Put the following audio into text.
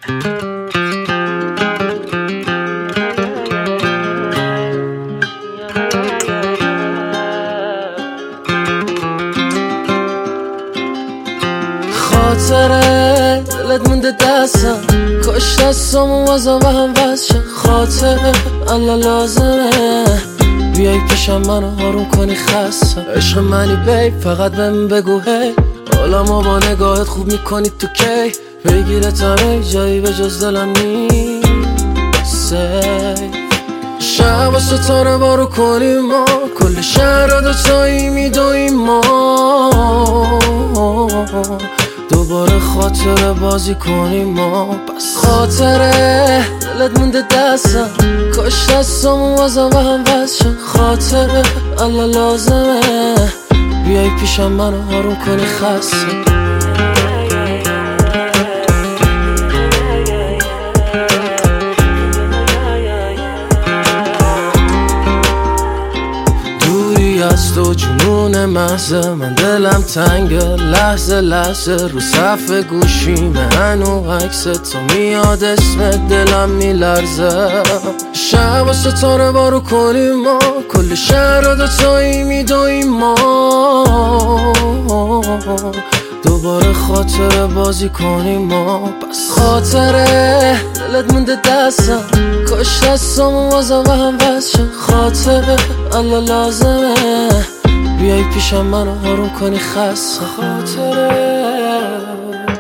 خاطره دلت مونده دستم، کاش دستامو بازم به هم وصل شد. خاطره الان لازمه بیای پیشم منو آروم کنی، خستم. عشق منی بیب، فقط بهم بگو هی، حالا ما با نگاهت خوب میکنی تو کی. بگیرت همه جایی به جز دلم نیست. شب و ستاره بارو کنیم ما، کل شهر رو دوتایی میدویم ما. دوباره خاطره بازی کنیم ما. بس خاطره دلت مونده دستم، کاش دستامو بازم به هم وصل شد. خاطره الان لازمه بیای پیشم منو آروم کنی، خستم. از تو جنون محضه، من دلم تنگه لحظه لحظه. رو صف گوشیمه هنو عکس تو میاد، اسم دلم میلرزه. شب و ستاره بارو کنیم ما، کل شهر رو دوتایی میدویم ما. دوباره خاطره بازی کنیم ما. بس خاطره دلت مونده دستم، کاش دستامو بازم به هم وصل شد. خاطره الان لازمه بیای پیشم منو آروم کنی، خستم. خاطره